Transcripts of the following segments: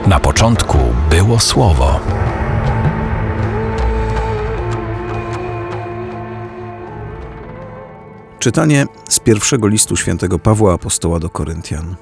Na początku było Słowo. Czytanie z pierwszego listu świętego Pawła Apostoła do Koryntian.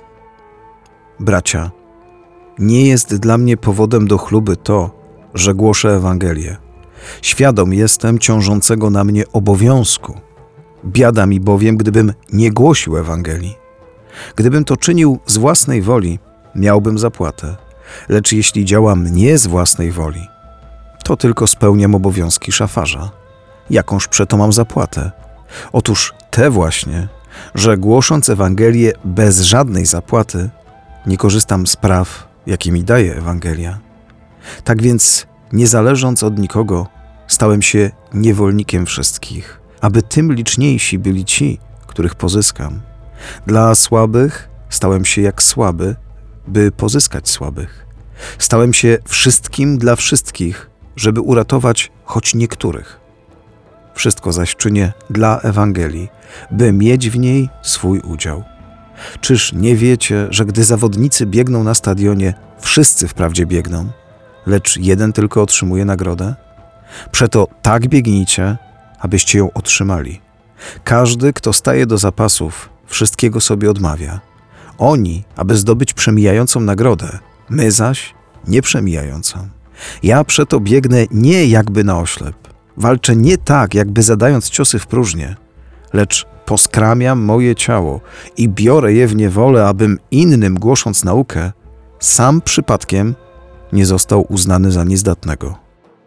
Bracia, nie jest dla mnie powodem do chluby to, że głoszę Ewangelię. Świadom jestem ciążącego na mnie obowiązku. Biada mi bowiem, gdybym nie głosił Ewangelii. Gdybym to czynił z własnej woli, miałbym zapłatę. Lecz jeśli działam nie z własnej woli, to tylko spełniam obowiązki szafarza. Jakąż przeto mam zapłatę? Otóż te właśnie, że głosząc Ewangelię bez żadnej zapłaty, nie korzystam z praw, jakie mi daje Ewangelia. Tak więc, nie zależąc od nikogo, stałem się niewolnikiem wszystkich, aby tym liczniejsi byli ci, których pozyskam. Dla słabych stałem się jak słaby, by pozyskać słabych. Stałem się wszystkim dla wszystkich, żeby uratować choć niektórych. Wszystko zaś czynię dla Ewangelii, by mieć w niej swój udział. Czyż nie wiecie, że gdy zawodnicy biegną na stadionie, wszyscy wprawdzie biegną, lecz jeden tylko otrzymuje nagrodę? Przeto tak biegnijcie, abyście ją otrzymali. Każdy, kto staje do zapasów, wszystkiego sobie odmawia. Oni, aby zdobyć przemijającą nagrodę, my zaś nieprzemijającą. Ja przeto biegnę nie jakby na oślep. Walczę nie tak, jakby zadając ciosy w próżnię, lecz poskramiam moje ciało i biorę je w niewolę, abym innym, głosząc naukę, sam przypadkiem nie został uznany za niezdatnego.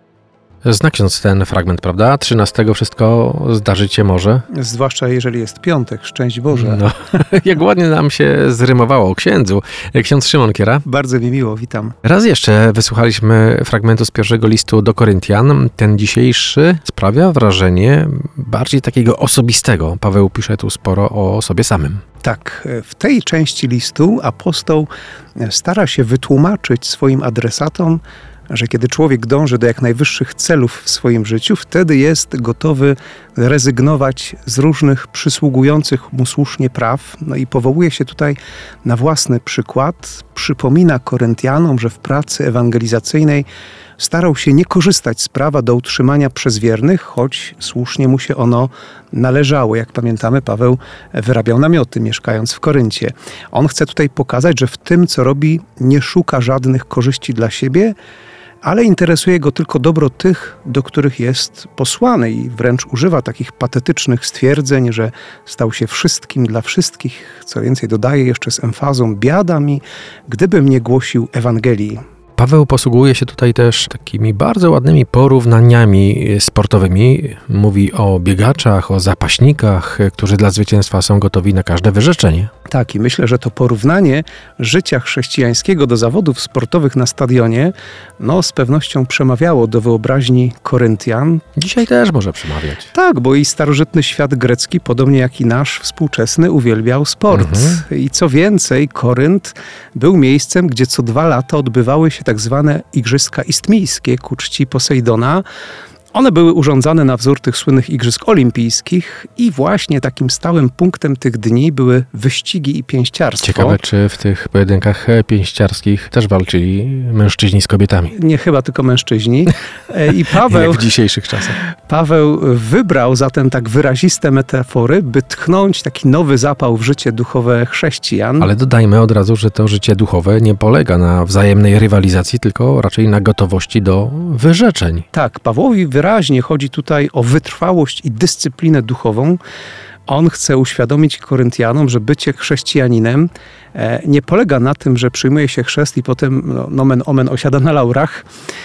Zna ksiądz ten fragment, prawda? 13 wszystko zdarzyć się może. Zwłaszcza jeżeli jest piątek, szczęść Boże. No, jak ładnie nam się zrymowało o księdzu. Ksiądz Szymon Kiera. Bardzo mi miło, witam. Raz jeszcze wysłuchaliśmy fragmentu z pierwszego listu do Koryntian. Ten dzisiejszy sprawia wrażenie bardziej takiego osobistego. Paweł pisze tu sporo o sobie samym. Tak, w tej części listu apostoł stara się wytłumaczyć swoim adresatom, że kiedy człowiek dąży do jak najwyższych celów w swoim życiu, wtedy jest gotowy rezygnować z różnych przysługujących mu słusznie praw. No i powołuje się tutaj na własny przykład. Przypomina Koryntianom, że w pracy ewangelizacyjnej starał się nie korzystać z prawa do utrzymania przez wiernych, choć słusznie mu się ono należało. Jak pamiętamy, Paweł wyrabiał namioty, mieszkając w Koryncie. On chce tutaj pokazać, że w tym, co robi, nie szuka żadnych korzyści dla siebie, ale interesuje go tylko dobro tych, do których jest posłany i wręcz używa takich patetycznych stwierdzeń, że stał się wszystkim dla wszystkich. Co więcej, dodaje jeszcze z emfazą: biada mi, gdybym nie głosił Ewangelii. Paweł posługuje się tutaj też takimi bardzo ładnymi porównaniami sportowymi. Mówi o biegaczach, o zapaśnikach, którzy dla zwycięstwa są gotowi na każde wyrzeczenie. Tak, i myślę, że to porównanie życia chrześcijańskiego do zawodów sportowych na stadionie, z pewnością przemawiało do wyobraźni Koryntian. Dzisiaj też może przemawiać. Tak, bo i starożytny świat grecki, podobnie jak i nasz współczesny, uwielbiał sport. I co więcej, Korynt był miejscem, gdzie co 2 lata odbywały się tak zwane Igrzyska Istmijskie ku czci Posejdona. One były urządzane na wzór tych słynnych Igrzysk Olimpijskich i właśnie takim stałym punktem tych dni były wyścigi i pięściarstwo. Ciekawe, czy w tych pojedynkach pięściarskich też walczyli mężczyźni z kobietami. Nie chyba tylko mężczyźni. I Paweł, jak w dzisiejszych czasach. Paweł wybrał zatem tak wyraziste metafory, by tchnąć taki nowy zapał w życie duchowe chrześcijan. Ale dodajmy od razu, że to życie duchowe nie polega na wzajemnej rywalizacji, tylko raczej na gotowości do wyrzeczeń. Tak, Pawłowi wyraźnie chodzi tutaj o wytrwałość i dyscyplinę duchową. On chce uświadomić Koryntianom, że bycie chrześcijaninem nie polega na tym, że przyjmuje się chrzest i potem nomen omen osiada na laurach.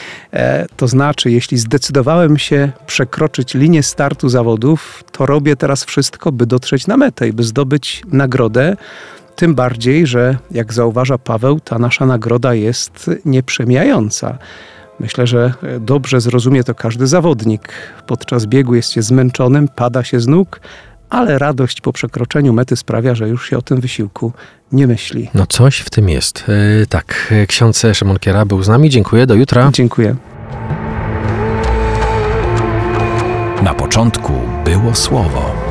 To znaczy, jeśli zdecydowałem się przekroczyć linię startu zawodów, to robię teraz wszystko, by dotrzeć na metę i by zdobyć nagrodę. Tym bardziej, że jak zauważa Paweł, ta nasza nagroda jest nieprzemijająca. Myślę, że dobrze zrozumie to każdy zawodnik. Podczas biegu jest się zmęczonym, pada się z nóg, ale radość po przekroczeniu mety sprawia, że już się o tym wysiłku nie myśli. No coś w tym jest. Tak, ksiądz Szymon Kiera był z nami. Dziękuję, do jutra. Dziękuję. Na początku było Słowo.